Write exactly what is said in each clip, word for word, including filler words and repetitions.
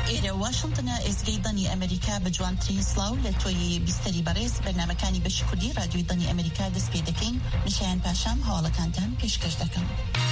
إلى واشنطن إزجي ضني أمريكا بجوان تري سلاو لتوي بيستري باريس برنامجاني بشكردي راديو ضني أمريكا دس بيدكين مشان باشام هوالا كانتان بيشكش دكم.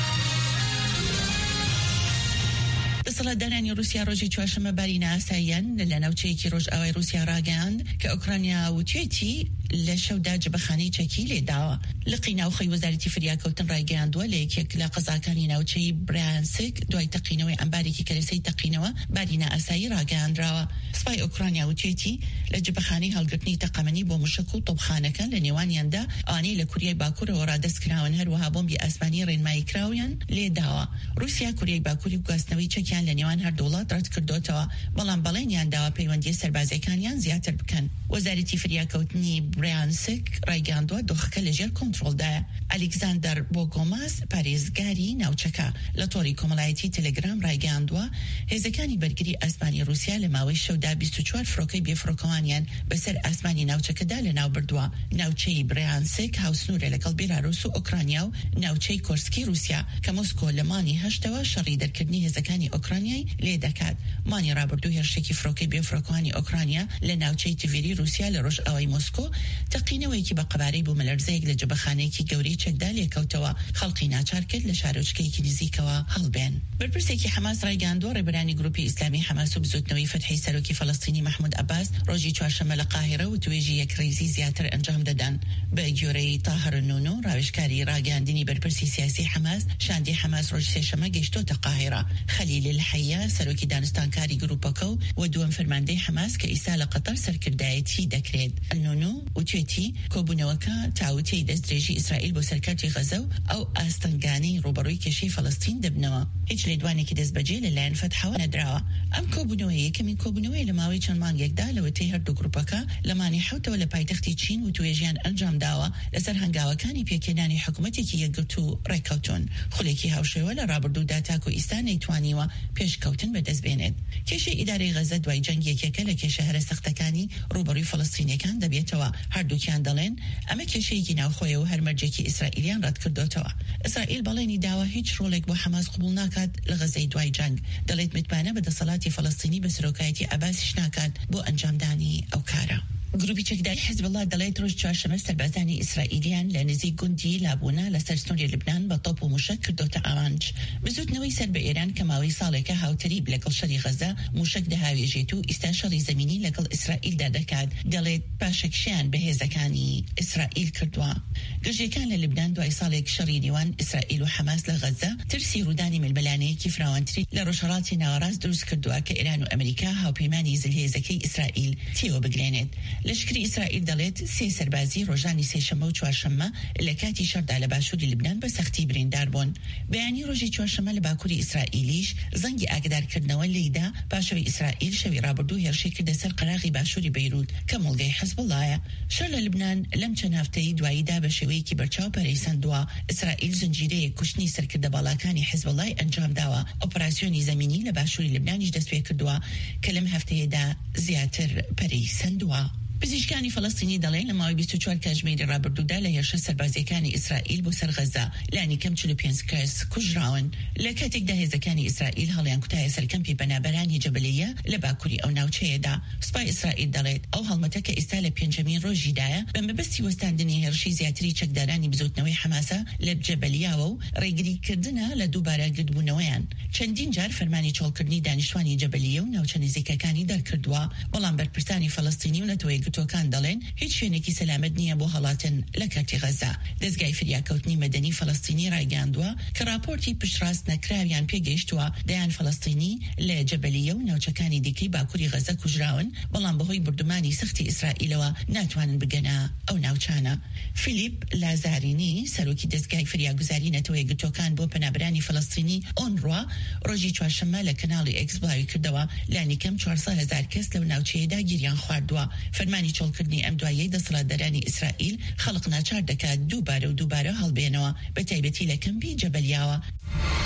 اتصالات دارانی روسیا روزی چهارشنبه بارینە ئاساییان لە ناوچەیەکی ڕۆژئاوای رووسیا ڕاگەاند کە ئوکرانیا وتوێتی لە شەودا جبەخانەی چەکی لێداوە. لقی ناوخەی وەزارەتی فریاکەوتن ڕایگەیاندووە لە یەکێک لە قەزاکانی ناوچەی برانسک دوای تەقینەوەی ئەمبارێکی کەرەسەی تەقینەوە بارینە ئاسایی ڕاگەیاندراوە. سوپای ئوکرانیا وتوێتی لە جبەخانەی هەڵگرتنی تەقەمەنی بۆ موشک و تۆپخانەکان لە نێوانیاندا ئەوانەی لە کوریای باکوورەوە ڕادەستکراون هەروەها بۆمبی ئاسمانی ڕێنمایی کراویان لێداوە. رووسیا کوریای باکووری و گواستنەوەی چەکیان لە نێوان هەردوو وڵات ڕەت کردوتەوە، بەڵام بەڵێنیان داوە پەیوەندی سەربازەکانیان زیاتر بکەن. وەزارەتی فریاکەوتنی برانسک ڕایگەاندووە دۆخەکە لەژێر کۆنتڕۆلدایە. ئەلێکزاندەر بۆگۆماس پارێزگاری ناوچەکە لە تۆڕی کۆمەڵایەتی تەلەگرام ڕایگەاندووە هێزەکانی بەرگری ئاسمانی رووسیا لە ماوەی شەودا بیست و چوار فڕۆکەی بێفڕۆکەوانیان بەسەر ئاسمانی ناوچەکەدا لە ناو بردووە. ناوچەی برانسک هاوسنوورە لەگەڵ بێلاڕووس و ئوکرانیا و ناوچەی کۆرسکی رووسیا کە مۆسکۆ لە مانی هەشتەوە شەڕی دەرکردنی هێزەکانی ئوکرانیای لێ دەکات. مانی ڕابردوو هێرشێکی فڕۆکەی بێفڕۆکەوانی ئوکرانیا لە ناوچەی تڤێری رووسیا لە ڕۆژئاوای مۆسکۆ تەقینەوەیەکی بە قەبارەی بوو مەلەرزەیەک لە جبەخانەیەکی گەورەی چەکدا لێکەوتەوە، خەڵقی ناچار کرد لە شارۆچکەیەکی نزیکەوە هەڵبێن. بەرپرسێکی حەماس ڕایگەاندووە ڕێبەرانی گروپی ئیسلامی حەماس و بزوتنەوەی فەتحی سەرۆکی فەڵەستینی محمود عەباس ڕۆژی چوارشەممە لە قاهیرە و توێژی یەکڕێزی زیاتر ئەنجام دەدەن. بە گوێرەی تاهەر نونو ڕاوێژکاری ڕاگەاندنی بەرپرسی سیاسی حەماس شاندی حەماس ڕۆژ سێشەممە گەیشتۆتە قاهیرە. خەلیل الحەیە سەرۆکی دانوستانکاری گروپەکە و دووەم فەرماندەی حەماس کە ئیسا لە قەتەر سەرکردایەتی دەکرێت. نونو وتوێتی کۆبوونەوەکە تاوتەی دەستدرێژی ئیسرائیل بۆ سەرکەوتی غەزە و ئەو ئاستەنگانەی ڕوبەڕووی کێشەی فەڵەستین دەبنەوە. هیچ لێدوانێکی دەستبەجێ لەلایەن فەتحەوە نەدراوە. ئەم کۆبوونەوەی یەکەمین کۆبوونەوەی لە ماوەی چەند مانگێکدا لەوەتەی هەردوو گروپەکە لە مانی حوتەوە لە پایتەختی چین و توێژیان ئەنجام داوە لەسەر هەنگاوەکانی پێکێنانی حکوومەتێکی یەکگرت و ڕێککەوتون. خولێکی هاوشێوە لە ڕابردوودا تاکو ئیستا نەیتوانیوە پێشکەوتن بەدەست بێنێت. کێشەی ئیدارەی غەزە دوای جەنگ یەکێکە لە کێشە هەرە سەختەکانی ڕوبەڕووی فەڵەستینیەکان دەبێتەوە. هەردووکیان دەڵێن ئەمە کێشەیەکی ناوخۆیە و هەرمەرجێکی ئیسرائیلیان ڕەت کردوتەوە. ئیسرائیل بەڵێنی داوە هیچ ڕۆڵێک بۆ حەماس قبول ناکات لە غەزەی دوای جەنگ. دەڵێت متمانە بە دەسەڵاتی فەڵەستینی بە سەرۆکایەتی عەباسیش ناکات بۆ ئەنجامدانی ئەو کارە. گروپی چەکداری حیزبڵڵا دەڵێت ڕۆژ چوارشەممە سەربازانی ئیسرائیلیان لە نزیک گوندی لابوونا لەسەر سنووری لبنان بە تۆپ و موشک کردوتە ئاوانج. بزوتنەوەی سەر بە ئێران کە ماوەی ساڵێکە هاوتەریب لەگەڵ شەڕی غەزە موشک دەهاوێژێت و ئیستا شەڕی زەمینی لەگەڵ ئیسرائیلدا دەکات. دەڵێت پاشەکشیان بە هێزەکانی ئیسرائیل کردووە. گەژێکان لە لبنان دوای ساڵێک شەڕی نێوان ئیسرائیل و حەماس لە غەزە ترسی ڕوودانی ململانەیەکی فراوانتری لە ڕۆژهەڵاتی ناوەڕاست دروست کردووە کە ئێران و ئەمریکا هاوپەیمانی زلهێزەکەی ئیسرائیل تێوە بگرێنێت. لەشکری ئیسرائیل دەڵێت سێ سەربازی ڕۆژانی سێشەممە و چوارشەممە لە کاتی شەڕدا لە باشووری لبنان بە سەختی بریندار بوون. بەیانی ڕۆژی چوارشەممە لە باکووری ئیسرائیلیش زەنگی ئاگدارکردنەوە لێدا پاشەوەی ئیسرائیل شەوی ڕابردوو هێرشی کردە سەر قەراغی باشووری بەیروت کە مڵگەی حیزبڵڵایە. شەڕ لە لبنان لەم چەند هەفتەی دواییدا بە شێوەیەکی بەرچاو پەرەیسەندووە. ئیسرائیل زنجیرەیە کوشتنی سەرکردە باڵاکانی حیزبڵڵای ئەنجام داوە. ئۆپەراسیۆنی زەمینی لە باشووری لبنانیش دەست پێ کردووە کە لەم هەفتەیەدا زیاتر پەرەیسەندووە. پزیشکانی فەڵەستینی دەڵێن لە ماوەی بیست و چوار کاتژمێری ڕابردوودا لە هێرشە سەربازیەکانی ئیسرائیل بۆ سەر غەزە لانی کەم چل و پێنج کەس کوژراون. لە کاتێکدا هێزەکانی ئیسرائیل هەڵیان کوتایە سەرکەمپی بەنابەرانی جەبەلەیە لە باکووری ئەو ناوچەیەدا. سوپای ئیسرائیل دەڵێت ئەو هەڵمەتە کە ئێستا لە پێنجەمین ڕۆژیدایە بە مەبەستی وەستاندنی هێرشی زیاتری چەکدارانی بزوتنەوەی حەماسە لە جەبەلیاوە و ڕێگریکردنە لە دووبارە گردبوونەوەیان. چەندین جار فەرمانی چۆڵکردنی دانیشتوانی جەبەلیە و ناوچە نزیکەکانی دەرکردووە، بەڵام بەرپرسانی فەڵەستینی و نەتەوەی گرتوەکان دەڵێن هیچ شوێنێکی سەلامەت نییە بۆ هەڵاتن لە کاتی غەزە. دەستگای فریاکەوتنی مەدەنی فەڵەستینی ڕایگەاندووە کە راپۆرتی پشتڕاست نەکراویان پێگەیشتووە دەیان فەڵەستینی لە جەبەلیە و ناوچەکانی دیکەی باکووری غەزە کوژراون، بەڵام بەهۆی بردومانی سختی ئیسرائیلەوە ناتوانن بگەنە ئەو ناوچانە. فیلیپ لازارینی سەرۆکی دەستگای فریاگوزاری نەتەوەی گرتوەکان بۆ پەنابرانی فەڵەستینی ئۆنڕوا ڕۆژی چوارشەممە لە کەناڵی ئێکس بڵاوی کردەوە لانی کەم چوارسەد هەزار کەس لەو ناوچەیەدا گیریان خواردووە. فەرمانی چۆڵکردنی ئەم دوایەی دەسەڵاتدارانی ئیسرائیل خەڵق ناچار دەکات دووبارە و دووبارە هەڵبێنەوە، بە تایبەتی لە کەمپی جەبەلیاوە.